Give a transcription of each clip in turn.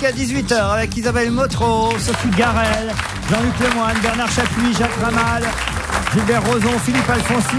jusqu'à 18h avec Isabelle Motro, Sophie Garel, Jean-Luc Lemoyne, Bernard Chapuis, Jacques Ramal, Gilbert Rozon, Philippe Alfonsi.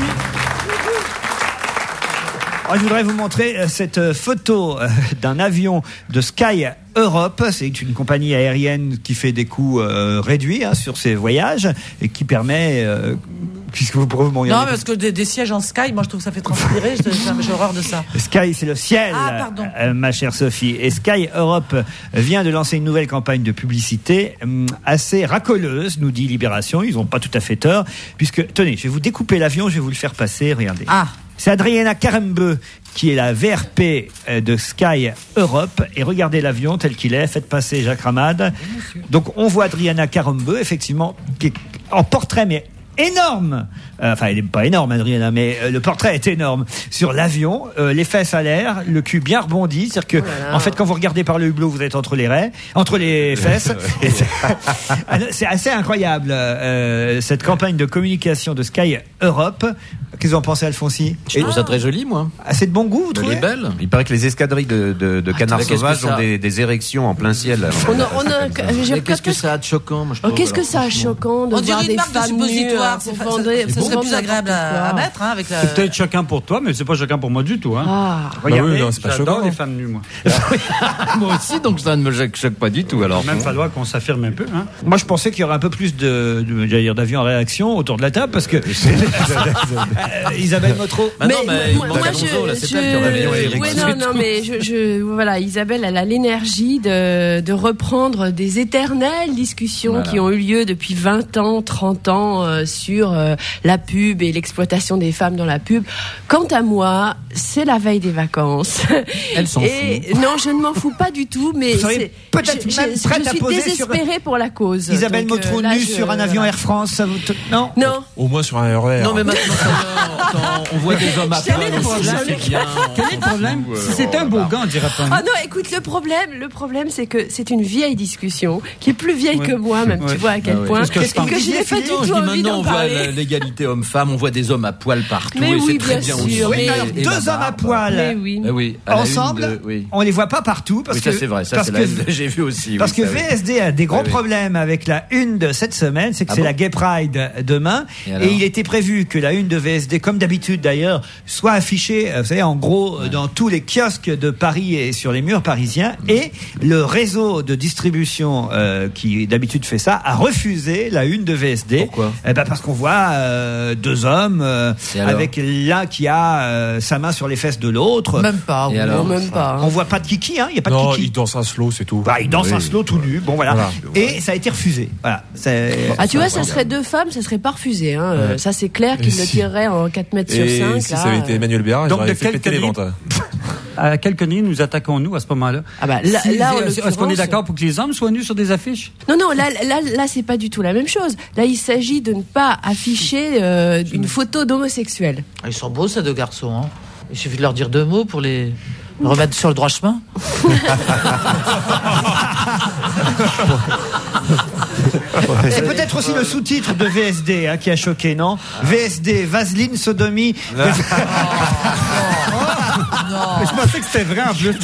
Alors, je voudrais vous montrer cette photo d'un avion de Sky Europe. C'est une compagnie aérienne qui fait des coûts réduits sur ses voyages et qui permet... puisque vous pourrez vous montrer. Non, parce que des sièges en Sky, moi je trouve que ça fait transpirer, j'ai horreur de ça. Sky, c'est le ciel, ma chère Sophie. Et Sky Europe vient de lancer une nouvelle campagne de publicité assez racoleuse, nous dit Libération. Ils n'ont pas tout à fait tort, puisque, tenez, je vais vous découper l'avion, je vais vous le faire passer, regardez. C'est Adriana Carambeu qui est la VRP de Sky Europe. Et regardez l'avion tel qu'il est. Faites passer Jacques Ramade. Donc on voit Adriana Carambeu, effectivement, qui est en portrait, mais énorme. Enfin, il n'est pas énorme, Adriana, mais le portrait est énorme. Sur l'avion, les fesses à l'air, le cul bien rebondi. C'est-à-dire que, en fait, quand vous regardez par le hublot, vous êtes entre les fesses. C'est assez incroyable, cette campagne de communication de Sky Europe. Qu'est-ce que vous en pensez, Alfonsi? Je trouve ça très joli, moi. C'est de bon goût, vous trouvez? Elle est belle. Il paraît que les escadrilles de canards sauvages ont des érections en plein ciel. Qu'est-ce que ça a de choquant? Qu'est-ce que ça a de choquant de voir des femmes nues? Ce serait plus agréable à mettre avec la... C'est peut-être choquant pour toi, mais c'est pas choquant pour moi du tout. Regardez, c'est pas choquant. J'adore les femmes nues, moi. Moi aussi, donc ça ne me choque pas du tout. Alors, il va même falloir qu'on s'affirme un peu. Moi, je pensais qu'il y aurait un peu plus d'avions en réaction autour de la table, parce que Isabelle Motro. Voilà, Isabelle, elle a l'énergie de reprendre des éternelles discussions qui ont eu lieu depuis 20 ans, 30 ans sur la pub et l'exploitation des femmes dans la pub. Quant à moi, c'est la veille des vacances. Elle s'en fout. Non, je ne m'en fous pas du tout, mais je suis désespérée pour la cause. Isabelle Motro nue sur un avion Air France, ça vous Non. Au moins sur un RER. Non, mais maintenant, on voit des hommes à poil aussi, c'est bien. Quel est le problème? C'est un beau gant, on dirait pas. Ah non, écoute, le problème, c'est que c'est une vieille discussion qui est plus vieille que moi, même. Tu vois à quel point. Que je n'ai pas du tout envie d'en parler. On voit l'égalité homme-femme, on voit des hommes à poil partout. Mais et oui, c'est très bien aussi. Oui, alors, deux hommes à poil ensemble, on les voit pas partout. Parce que ça c'est vrai, ça c'est la une que j'ai vu aussi. Parce que VSD a des gros problèmes avec la une de cette semaine, c'est que c'est la Gay Pride demain. Et il était prévu que la une de VSD, comme d'habitude d'ailleurs, soit affichée, vous savez, en gros, dans tous les kiosques de Paris et sur les murs parisiens. Et le réseau de distribution qui d'habitude fait ça a refusé la une de VSD. Pourquoi? Parce qu'on voit deux hommes avec l'un qui a sa main sur les fesses de l'autre. Même pas. Même pas. On voit pas de kiki, il y a pas de kiki. Il danse un slow, c'est tout. Il danse un slow tout nu. Bon voilà. Et ça a été refusé. Voilà. Tu vois, ça serait deux femmes, ça serait pas refusé. Ça c'est clair qu'ils le tireraient en 4 mètres sur 5. Si ça avait été Emmanuel Béard, il aurait fait péter les ventes. À quelle connerie nous attaquons-nous à ce moment-là? Est-ce qu'on est d'accord pour que les hommes soient nus sur des affiches? Non, là c'est pas du tout la même chose. Là, il s'agit de ne pas afficher une photo d'homosexuel. Ils sont beaux ces deux garçons. Il suffit de leur dire 2 mots pour les remettre sur le droit chemin. C'est peut-être aussi le sous-titre de VSD qui a choqué, non? VSD, Vaseline, sodomie. Non. Je pensais que c'était vrai en plus.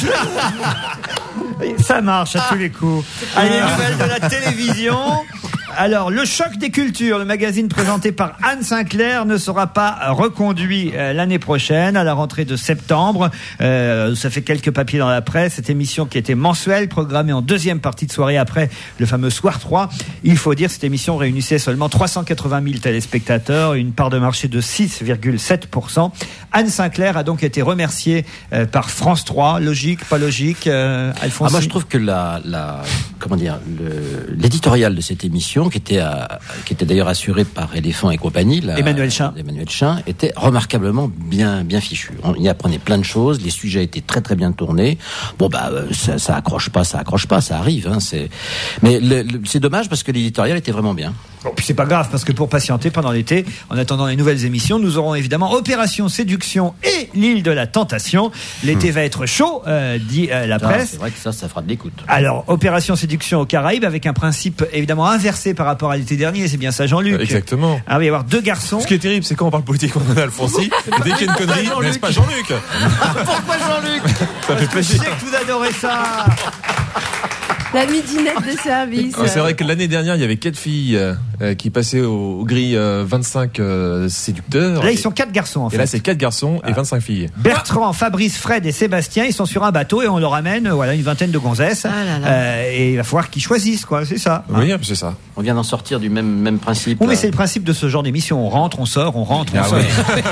Ça marche à tous les coups. Allez, les nouvelles de la télévision. Alors, le choc des cultures, le magazine présenté par Anne Sinclair ne sera pas reconduit l'année prochaine, à la rentrée de septembre. Ça fait quelques papiers dans la presse. Cette émission qui était mensuelle, programmée en deuxième partie de soirée après le fameux Soir 3. Il faut dire, cette émission réunissait seulement 380 000 téléspectateurs, une part de marché de 6,7%. Anne Sinclair a donc été remerciée par France 3. Logique, pas logique, Alphonse? Moi, je trouve que l'éditorial de cette émission, qui était d'ailleurs assuré par Éléphant et compagnie, Emmanuel Chin, était remarquablement bien fichu. On y apprenait plein de choses, les sujets étaient très très bien tournés. Ça accroche pas, ça arrive. Mais c'est dommage parce que l'éditorial était vraiment bien. Bon, puis c'est pas grave parce que pour patienter pendant l'été, en attendant les nouvelles émissions, nous aurons évidemment Opération Séduction et l'île de la Tentation. L'été va être chaud, dit la presse. C'est vrai que ça fera de l'écoute. Alors, Opération Séduction aux Caraïbes avec un principe évidemment inversé par rapport à l'été dernier. C'est bien ça, Jean-Luc? Exactement. Il va y avoir 2 garçons. Ce qui est terrible, c'est quand on parle politique, on en a Alfonsi. Dès qu'il y a une connerie, n'est-ce pas Jean-Luc? Pourquoi Jean-Luc? Ça fait plaisir. Je sais que vous adorez ça. La midinette de service. C'est vrai que l'année dernière, il y avait 4 filles qui passaient aux grilles 25 séducteurs. Là, ils sont 4 garçons, en fait. Et là, c'est 4 garçons et 25 filles. Bertrand, Fabrice, Fred et Sébastien, ils sont sur un bateau et on leur amène une vingtaine de gonzesses. Et il va falloir qu'ils choisissent, quoi. C'est ça. Oui, c'est ça. On vient d'en sortir du même principe. Oui, mais c'est le principe de ce genre d'émission. On rentre, on sort, on rentre, on sort. Ouais.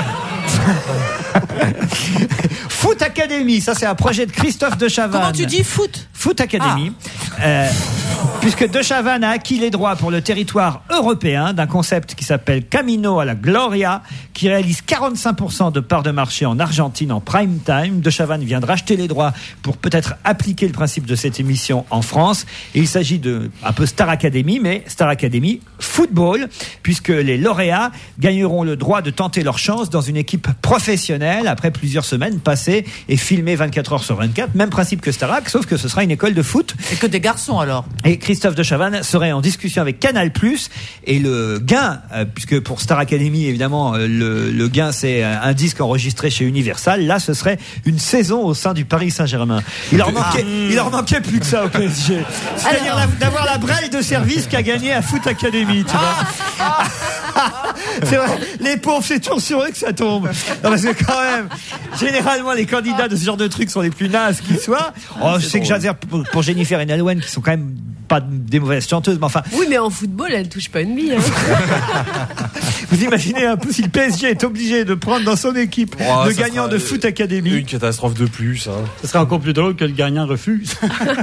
Foot Academy, ça c'est un projet de Christophe de Chavannes. Comment tu dis foot ? Foot Academy. Puisque De Chavannes a acquis les droits pour le territoire européen d'un concept qui s'appelle Camino a la Gloria, qui réalise 45% de parts de marché en Argentine en prime time. De Chavannes vient de racheter les droits pour peut-être appliquer le principe de cette émission en France. Et il s'agit de un peu Star Academy, mais Star Academy football, puisque les lauréats gagneront le droit de tenter leur chance dans une équipe professionnelle après plusieurs semaines passées et filmées 24 heures sur 24. Même principe que Starac, sauf que ce sera une école de foot. Et que des garçons alors. Et Christophe de Chavannes serait en discussion avec Canal+, et le gain, puisque pour Star Academy, évidemment, le gain, c'est un disque enregistré chez Universal. Là, ce serait une saison au sein du Paris Saint-Germain. Il leur manquait plus que ça au PSG. C'est-à-dire d'avoir la braille de service qu'a gagné à Foot Academy, tu vois. C'est vrai, les pauvres, c'est toujours sur eux que ça tombe. Non, parce que quand même, généralement, les candidats de ce genre de trucs sont les plus nazes qui soient. Oh, je sais que j'adhère pour Jennifer et Nolwenn, qui sont quand même pas des mauvaises chanteuses, mais enfin. Oui, mais en football, elle touche pas une bille. Hein. Vous imaginez un peu si le PSG est obligé de prendre dans son équipe le gagnant de Foot Academy. Une catastrophe de plus. Hein. Ce serait encore plus drôle que le gagnant refuse.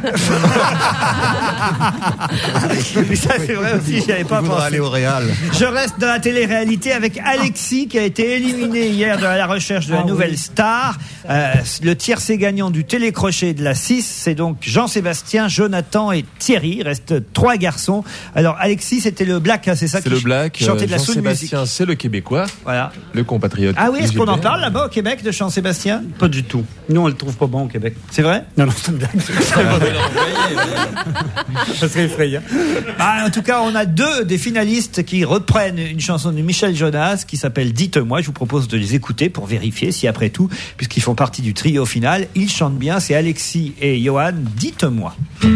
Mais ça, c'est vrai aussi, j'y avais pas pensé. Aller au Real. Je reste dans la télé-réalité avec Alexis, qui a été éliminé hier de la recherche de la nouvelle star. Le tiercé gagnant du télécrochet de la 6, c'est donc Jean-Sébastien, Jonathan et Thierry. Il reste 3 garçons. Alors Alexis, c'était le Black, hein, c'est ça? C'est le Black. Chantait de la soul music. Jean-Sébastien, c'est le Québécois. Voilà. Le compatriote. Ah oui, est-ce qu'on en parle là-bas au Québec de Jean-Sébastien? Pas du tout. Nous, on le trouve pas bon au Québec. C'est vrai? Non, c'est une blague. Ça serait effrayant. En tout cas, on a 2 des finalistes qui reprennent une chanson de Michel Jonas qui s'appelle Dites-moi. Je vous propose de les écouter pour vérifier si après tout, puisqu'ils font partie du trio final, ils chantent bien. C'est Alexis et Johan. Dites-moi.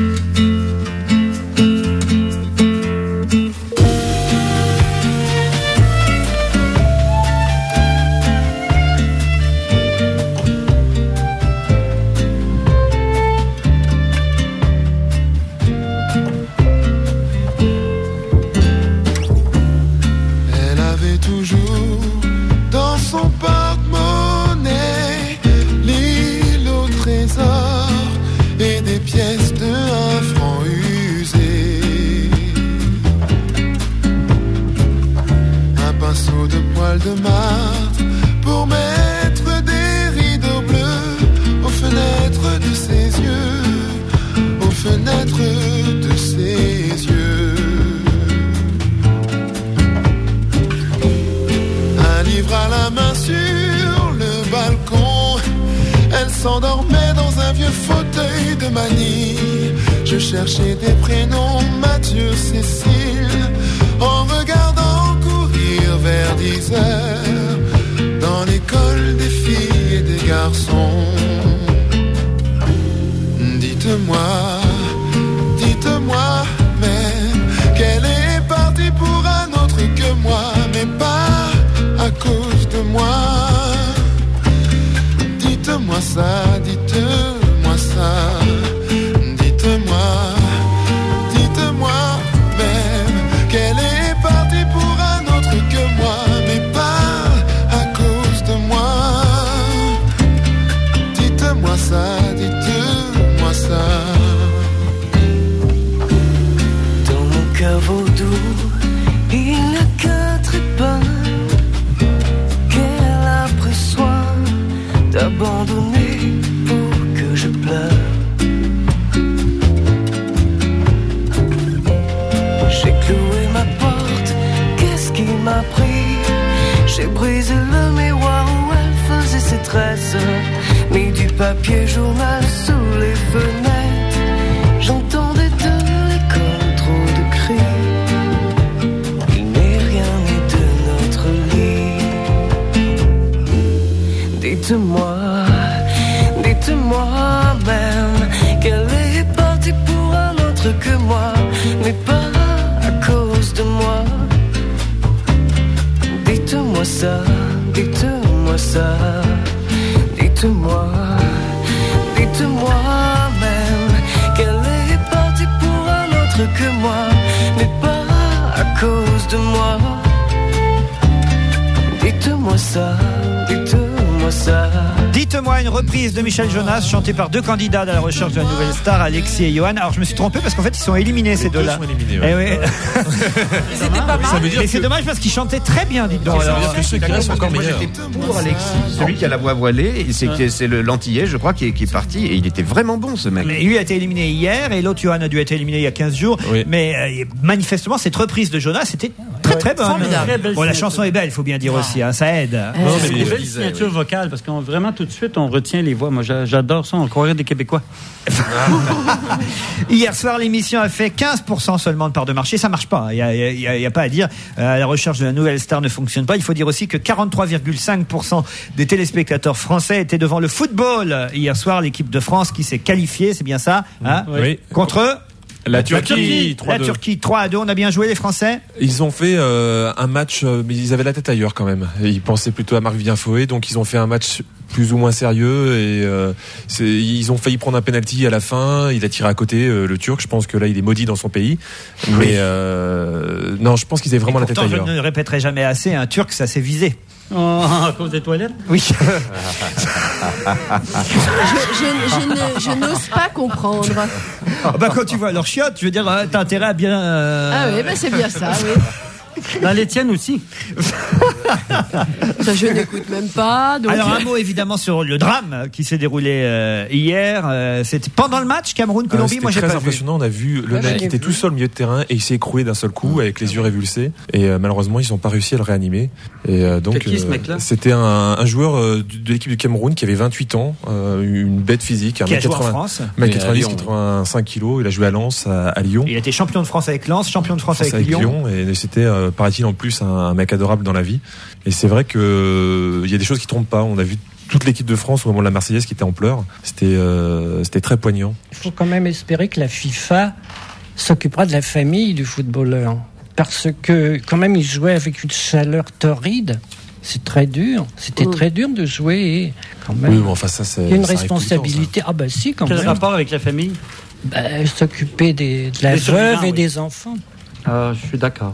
De martre pour mettre des rideaux bleus aux fenêtres de ses yeux, aux fenêtres de ses yeux. Un livre à la main sur le balcon, elle s'endormait dans un vieux fauteuil de Manille. Je cherchais des prénoms, Mathieu, Cécile, en regardant courir vers 10 heures dans l'école des filles et des garçons. Dites-moi, dites-moi même qu'elle est partie pour un autre que moi, mais pas à cause de moi. Dites-moi ça, dites-moi ça. Dites-moi, dites-moi même qu'elle est partie pour un autre que moi, mais pas à cause de moi. Dites-moi ça, dites-moi ça. Dans mon cœur vaudou, il n'y a qu'un trépas qu'elle a pris soin d'abandonner pour que je pleure. J'ai cloué ma porte, qu'est-ce qui m'a pris? J'ai brisé le miroir où elle faisait ses tresses, mis du papier journal sous les fenêtres. J'entendais de l'école trop de cris, il n'est rien né de notre lit. Dites-moi, dites-moi même qu'elle est partie pour un autre autre que moi, mais pas à cause de moi. Dites-moi ça, dites-moi ça, dites-moi, dites-moi même qu'elle est partie pour un autre que moi, mais pas à cause de moi. Dites-moi ça, dites-moi ça. Dites-moi, une reprise de Michel Jonas chantée par deux candidats à la recherche de la nouvelle star, Alexis et Johan. Alors je me suis trompé parce qu'en fait ils sont éliminés ces deux-là. Ils sont éliminés, ouais. Ils étaient pas mal. Mais c'est dommage parce qu'ils chantaient très bien, dites donc. Ça veut dire que ceux qui restent sont encore meilleurs. J'étais pour Alexis, celui qui a la voix voilée, et c'est le l'antillais, je crois, qui est parti, et il était vraiment bon ce mec. Mais lui a été éliminé hier et l'autre Johan a dû être éliminé il y a 15 jours. Oui. Mais manifestement cette reprise de Jonas c'était très bonne. Bon, la chanson est belle, il faut bien dire aussi, hein, ça aide. C'est une belle signature vocale parce qu'on vraiment tout de suite on retient les voix. Moi j'adore ça, on croirait des Québécois. Hier soir l'émission a fait 15% seulement de part de marché, ça marche pas, il y a pas à dire. La recherche de la nouvelle star ne fonctionne pas. Il faut dire aussi que 43,5% des téléspectateurs français étaient devant le football hier soir, l'équipe de France qui s'est qualifiée, c'est bien ça, hein, oui. Contre la Turquie 3-2. La Turquie 3-2, on a bien joué les Français. Ils ont fait un match, mais ils avaient la tête ailleurs quand même. Ils pensaient plutôt à Marc-Vivien Foé, donc ils ont fait un match plus ou moins sérieux et ils ont failli prendre un penalty à la fin. Il a tiré à côté le Turc. Je pense que là il est maudit dans son pays. Mais non, je pense qu'ils avaient vraiment la tête ailleurs. Je ne répéterai jamais assez, un Turc ça s'est visé. Oh, à cause des toilettes? Oui. Je n'ose pas comprendre. Quand tu vois leurs chiottes, je veux dire, t'as intérêt à bien... Ah oui, c'est bien ça, oui. Dans les tiennes aussi. Ça, je n'écoute même pas. Donc... Alors, un mot évidemment sur le drame qui s'est déroulé hier. C'était pendant le match Cameroun-Colombie. Moi, j'ai pas vu. Très impressionnant. On a vu le mec qui était tout seul au milieu de terrain et il s'est écroué d'un seul coup avec les yeux révulsés. Et malheureusement, ils n'ont pas réussi à le réanimer. Et donc, qui, ce mec-là ? C'était un joueur de l'équipe du Cameroun qui avait 28 ans, une bête physique, qui a joué en France. 85 kilos. Il a joué à Lens, à Lyon. Il a été champion de France avec Lens, champion de France avec Lyon. Et c'était paraît-il en plus un mec adorable dans la vie. Et c'est vrai que il y a des choses qui trompent pas. On a vu toute l'équipe de France au moment de la Marseillaise qui était en pleurs. C'était très poignant. Il faut quand même espérer que la FIFA s'occupera de la famille du footballeur, parce que quand même il jouait avec une chaleur torride. C'est très dur. C'était très dur de jouer. Quand même. Oui, mais enfin ça c'est. Il y a une responsabilité. Ah bah si, quand même. Quel rapport avec la famille ? S'occuper de la veuve et des enfants. Ah, je suis d'accord.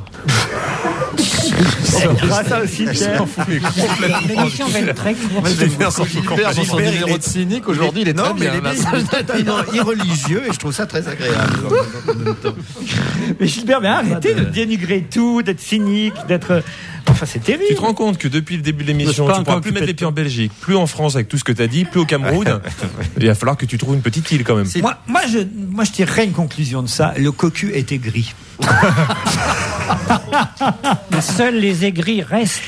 Ça aussi, l'émission va être très courte. Son numéro de cynique aujourd'hui, il est très bien. Mais les tellement irreligieux et je trouve ça très agréable. Mais Gilbert, arrêtez de dénigrer tout, d'être cynique, d'être... Enfin, c'est terrible. Tu te rends compte que depuis le début de l'émission, tu ne pourras plus mettre les pieds en Belgique, plus en France avec tout ce que tu as dit, plus au Cameroun. Il va falloir que tu trouves une petite île quand même. Moi, je tirerais une conclusion de ça. Le cocu est aigri. Mais seuls les aigris restent.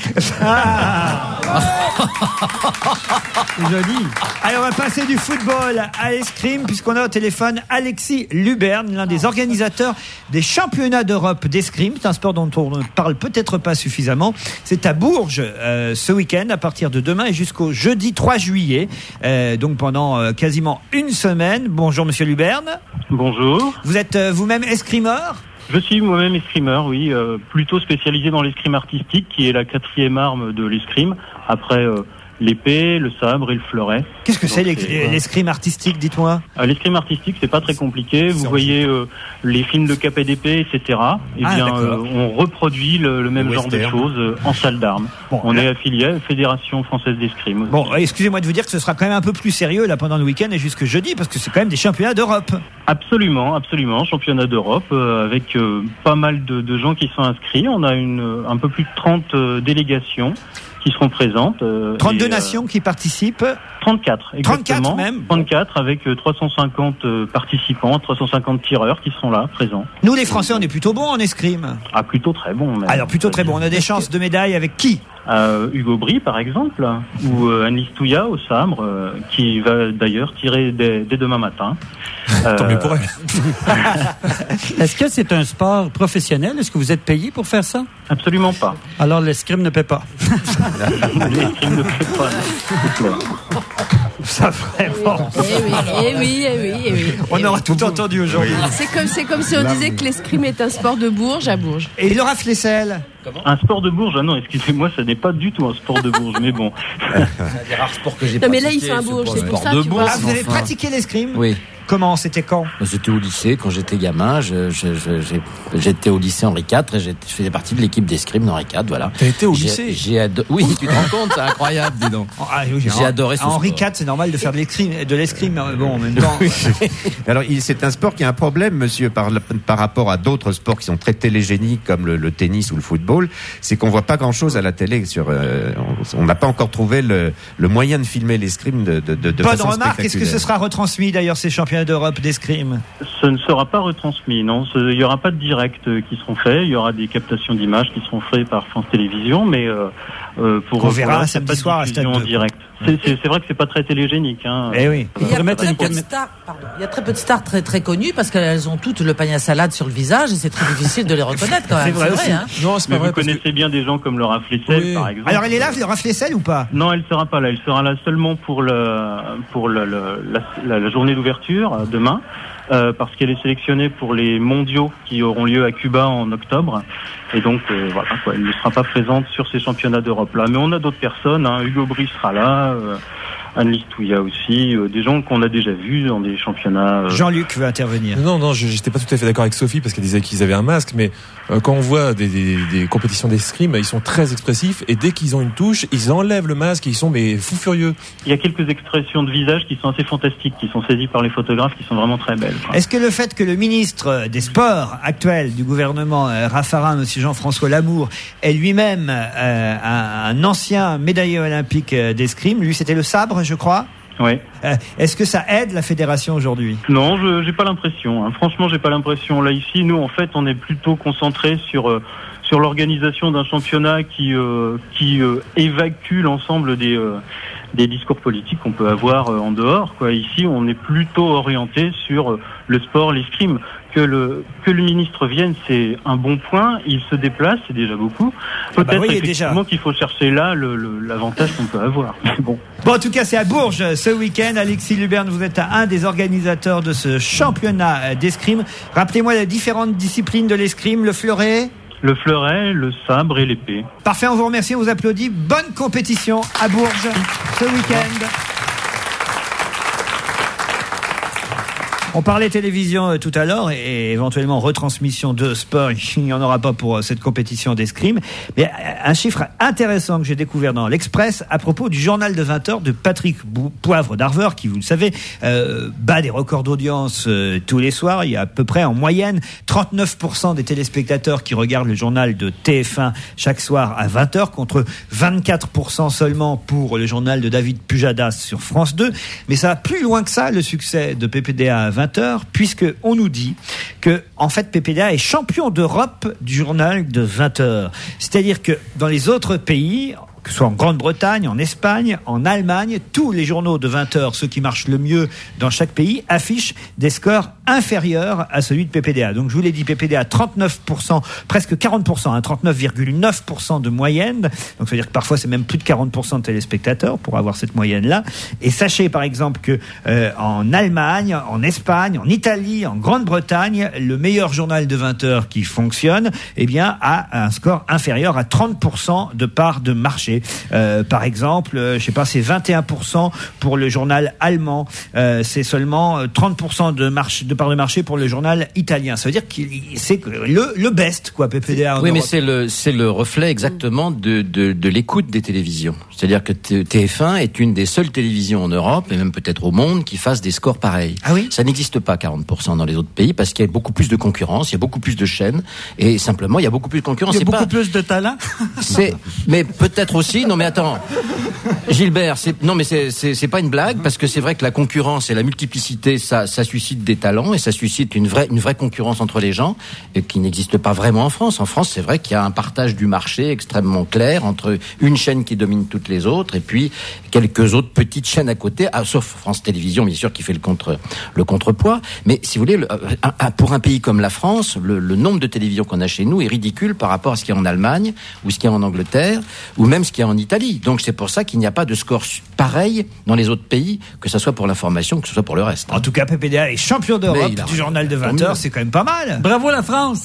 Joli. Allez, on va passer du football à l'escrime puisqu'on a au téléphone Alexis Luberne, l'un des organisateurs des championnats d'Europe d'escrime. C'est un sport dont on ne parle peut-être pas suffisamment. C'est à Bourges ce week-end à partir de demain et jusqu'au jeudi 3 juillet. Donc pendant quasiment une semaine. Bonjour Monsieur Luberne. Bonjour. Vous êtes vous-même escrimeur ? Je suis moi-même escrimeur, oui, plutôt spécialisé dans l'escrime artistique, qui est la 4e arme de l'escrime, après l'épée, le sabre et le fleuret. Qu'est-ce que c'est l'escrime artistique, dites-moi ? L'escrime artistique, c'est pas très compliqué. Vous voyez les films de cap et d'épée, etc. Eh bien, on reproduit le même genre de choses en salle d'armes. Bon, on est affilié à la Fédération Française d'Escrime. Bon, excusez-moi de vous dire que ce sera quand même un peu plus sérieux là pendant le week-end et jusque jeudi, parce que c'est quand même des championnats d'Europe. Absolument, championnat d'Europe avec pas mal de gens qui sont inscrits. On a un peu plus de 30 délégations qui seront présentes. 32 nations qui participent. 34, exactement. 34 même. 34 avec 350 participants, 350 tireurs qui seront là, présents. Nous les Français, on est plutôt bons en escrime. Ah, plutôt très bons. Même. Alors plutôt très bons. On a des chances de médailles avec qui ? Hugo Bry par exemple, ou Annelise Touya au sabre, qui va d'ailleurs tirer dès demain matin. Tant mieux pour elle. Est-ce que c'est un sport professionnel ? Est-ce que vous êtes payé pour faire ça ? Absolument pas. Alors l'escrime ne paie pas. L'escrime ne paie pas. ça vraiment. Eh oui. On aura tout entendu aujourd'hui. C'est comme si on disait que l'escrime est un sport de Bourges à Bourges. Et Laura Flessel? Un sport de Bourges? Ah non, excusez-moi, ça n'est pas du tout un sport de Bourges, mais bon. C'est un des rares sports que j'ai pratiqué. Non, mais là, ils sont à Bourges, c'est pour ça, tu vois. Ah, vous avez pratiqué l'escrime? Oui. Comment? C'était quand? C'était au lycée, quand j'étais gamin. J'étais au lycée Henri IV et je faisais partie de l'équipe d'escrime d'Henri IV, voilà. T'as été au lycée? Oui, tu te rends compte, c'est incroyable, dis donc. J'ai adoré ce sport. Henri IV, c'est normal de faire de l'escrime, mais bon, en même temps. Alors, c'est un sport qui a un problème, monsieur, par rapport à d'autres sports qui sont très télégéniques, comme le tennis ou le football. C'est qu'on voit pas grand-chose à la télé. On n'a pas encore trouvé le moyen de filmer l'escrime de façon bonne remarque. Est-ce que ce sera retransmis, d'ailleurs, ces championnats d'Europe d'escrime? Ce ne sera pas retransmis, non. Il n'y aura pas de direct qui seront faits. Il y aura des captations d'images qui seront faites par France Télévisions, mais on verra samedi soir à Stade 2. En direct. C'est vrai que c'est pas très télégénique. Hein. Eh oui. Il y a très peu de stars très très connues parce qu'elles ont toutes le panier à salade sur le visage et c'est très difficile de les reconnaître quand même. C'est vrai aussi. Hein. Non, c'est pas vrai. Vous connaissez bien des gens comme Laura Flessel, par exemple. Alors elle est là, Laura Flessel, ou pas? Non, elle sera pas là. Elle sera là seulement pour la journée d'ouverture demain. Parce qu'elle est sélectionnée pour les mondiaux qui auront lieu à Cuba en octobre. Et donc, voilà, quoi, elle ne sera pas présente sur ces championnats d'Europe là. Mais on a d'autres personnes, hein. Hugo Bry sera là, Anne-Lise Touillat aussi, des gens qu'on a déjà vus dans des championnats. Jean-Luc veut intervenir. Non, j'étais pas tout à fait d'accord avec Sophie parce qu'elle disait qu'ils avaient un masque, mais quand on voit des compétitions d'escrime, ils sont très expressifs et dès qu'ils ont une touche, ils enlèvent le masque et ils sont fous furieux. Il y a quelques expressions de visage qui sont assez fantastiques, qui sont saisies par les photographes, qui sont vraiment très belles. Est-ce que le fait que le ministre des Sports actuel du gouvernement, Raffarin, monsieur Jean-François Lamour, est lui-même un ancien médaillé olympique d'escrime, lui c'était le sabre, je crois? Oui. Est-ce que ça aide la fédération aujourd'hui? Non, j'ai pas l'impression. Hein. Franchement, j'ai pas l'impression. Là, ici, nous, en fait, on est plutôt concentré sur l'organisation d'un championnat qui évacue l'ensemble des discours politiques qu'on peut avoir en dehors. Quoi. Ici, on est plutôt orienté sur le sport, l'escrime. Que le ministre vienne, c'est un bon point. Il se déplace, c'est déjà beaucoup. Peut-être effectivement qu'il faut chercher là l'avantage qu'on peut avoir. Bon, en tout cas, c'est à Bourges ce week-end. Alexis Luberne, vous êtes un des organisateurs de ce championnat d'escrime. Rappelez-moi les différentes disciplines de l'escrime, le fleuret. Le fleuret, le sabre et l'épée. Parfait, on vous remercie, on vous applaudit. Bonne compétition à Bourges ce week-end. On parlait télévision tout à l'heure et éventuellement retransmission de sport. Il n'y en aura pas pour cette compétition d'escrime. Mais un chiffre intéressant que j'ai découvert dans l'Express à propos du journal de 20h de Patrick Poivre d'Arvor, qui, vous le savez, bat des records d'audience tous les soirs. Il y a à peu près en moyenne 39% des téléspectateurs qui regardent le journal de TF1 chaque soir à 20h contre 24% seulement pour le journal de David Pujadas sur France 2. Mais ça va plus loin que ça, le succès de PPDA à 20h, puisque on nous dit que, en fait, PPDA est champion d'Europe du journal de 20h. C'est-à-dire que dans les autres pays, que ce soit en Grande-Bretagne, en Espagne, en Allemagne, tous les journaux de 20h, ceux qui marchent le mieux dans chaque pays, affichent des scores inférieurs à celui de PPDA. Donc je vous l'ai dit, PPDA 39%, presque 40%, 39,9% de moyenne. Donc ça veut dire que parfois c'est même plus de 40% de téléspectateurs pour avoir cette moyenne-là. Et sachez par exemple que en Allemagne, en Espagne, en Italie, en Grande-Bretagne, le meilleur journal de 20h qui fonctionne, eh bien, a un score inférieur à 30% de part de marché. Par exemple, je sais pas, c'est 21% pour le journal allemand, c'est seulement 30% de part de marché pour le journal italien. Ça veut dire que c'est le best, quoi, PPDA. Oui, mais c'est le reflet exactement de l'écoute des télévisions. C'est-à-dire que TF1 est une des seules télévisions en Europe et même peut-être au monde qui fasse des scores pareils. Ah oui? Ça n'existe pas 40% dans les autres pays parce qu'il y a beaucoup plus de concurrence, il y a beaucoup plus de chaînes et simplement il y a beaucoup plus de concurrence. Il y a beaucoup plus de talent. Mais peut-être aussi. Non mais attends, Gilbert, c'est pas une blague parce que c'est vrai que la concurrence et la multiplicité ça suscite des talents et ça suscite une vraie concurrence entre les gens et qui n'existe pas vraiment en France. En France, c'est vrai qu'il y a un partage du marché extrêmement clair entre une chaîne qui domine toutes les autres et puis quelques autres petites chaînes à côté, sauf France Télévisions, bien sûr, qui fait le contrepoids. Mais si vous voulez, pour un pays comme la France, le nombre de télévisions qu'on a chez nous est ridicule par rapport à ce qu'il y a en Allemagne ou ce qu'il y a en Angleterre ou même ce qu'il y a en Italie. Donc c'est pour ça qu'il n'y a pas de score pareil dans les autres pays, que ce soit pour l'information, que ce soit pour le reste. En tout cas, PPDA est champion d'Europe du journal de 20h, c'est quand même pas mal. Bravo la France.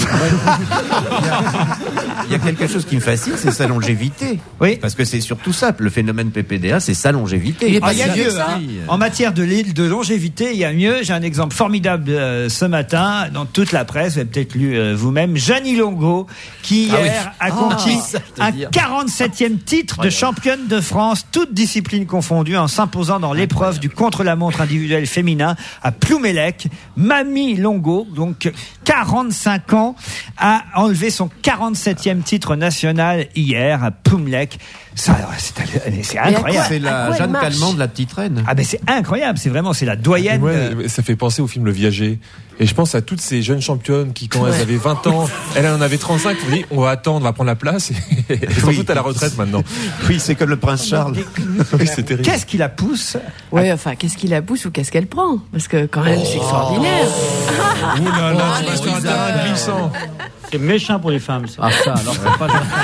Il y a quelque chose qui me fascine, c'est sa longévité. Oui. Parce que c'est surtout ça, le phénomène PPDA, c'est sa longévité. Il y a mieux, hein. En matière de longévité, il y a mieux. J'ai un exemple formidable ce matin, dans toute la presse, vous avez peut-être lu vous-même, Jeannie Longo, qui hier a conquis un 47e titre de championne de France, toutes disciplines confondues, en s'imposant dans l'épreuve du contre-la-montre individuel féminin à Ploumélec. Mamie Longo, donc 45 ans, a enlevé son 47e titre national hier à Ploumélec. Ça, c'est incroyable. C'est la Jeanne Calment de la petite reine. Ah ben c'est incroyable, c'est la doyenne. Ouais, ça fait penser au film Le Viager. Et je pense à toutes ces jeunes championnes qui, quand elles avaient 20 ans, elle en avait 35, on dit, on va attendre, on va prendre la place. Et sans doute à la retraite maintenant. Oui, c'est comme le prince Charles. Oui, c'est terrible. Qu'est-ce qui la pousse? Oui, enfin, qu'est-ce qui la pousse ou qu'est-ce qu'elle prend? Parce que quand même, c'est extraordinaire. Ouh là là, c'est un terrain glissant. C'est méchant pour les femmes, ça. Ah ça, alors c'est pas...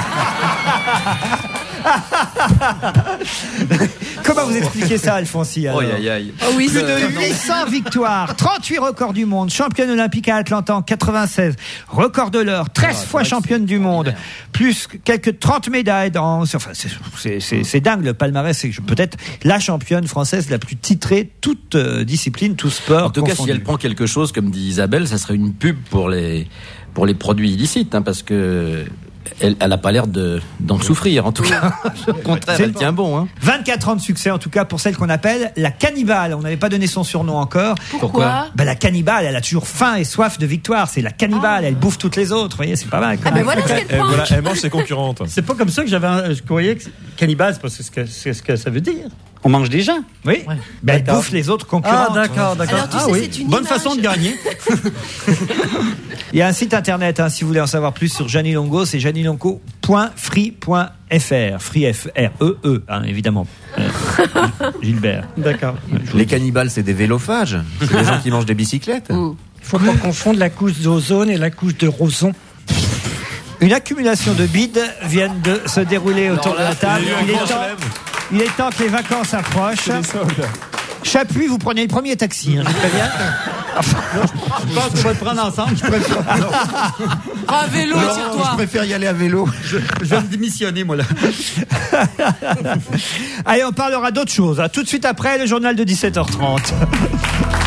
Comment vous expliquez ça, Alfonsi? Oh, aïe, aïe. Oh, oui, plus de 800 victoires, 38 records du monde, championne olympique à Atlanta en 96, record de l'heure, 13 fois championne du monde, plus quelques 30 médailles dans... Enfin, c'est dingue, le palmarès, c'est peut-être la championne française la plus titrée, toute discipline, tout sport. En tout cas, si elle prend quelque chose, comme dit Isabelle, ça serait une pub pour les produits illicites, hein, parce que elle n'a pas l'air d'en souffrir, en tout cas. Au contraire, elle tient bon. Hein. 24 ans de succès, en tout cas, pour celle qu'on appelle la cannibale. On n'avait pas donné son surnom encore. Pourquoi la cannibale, elle a toujours faim et soif de victoire. C'est la cannibale, elle bouffe toutes les autres. Vous voyez, c'est pas mal. Quand même. Voilà ce qu'elle prend. Elle mange ses concurrentes. C'est pas comme ça que je croyais que cannibale, c'est ce que ça veut dire. On mange des gens. Oui. Ouais. Elle bouffe les autres concurrents. Ah, d'accord. Alors, tu sais, oui. c'est une bonne image. façon de gagner. Il y a un site internet, si vous voulez en savoir plus sur Jeannie Longo, c'est jannylongo.free.fr. Free, F-R-E-E, évidemment. Gilbert. D'accord. Les cannibales, c'est des vélophages. C'est des gens qui mangent des bicyclettes. Il ne faut pas confondre la couche d'ozone et la couche de roson. Une accumulation de bides viennent de se dérouler autour de la table. Il est temps que les vacances approchent. Chapuis, vous prenez le premier taxi, je préviens. Je pense qu'on va le prendre ensemble. Je préfère. À vélo, tire-toi. Je préfère y aller à vélo. Je vais me démissionner, moi, là. Allez, on parlera d'autre chose. Tout de suite après, le journal de 17h30.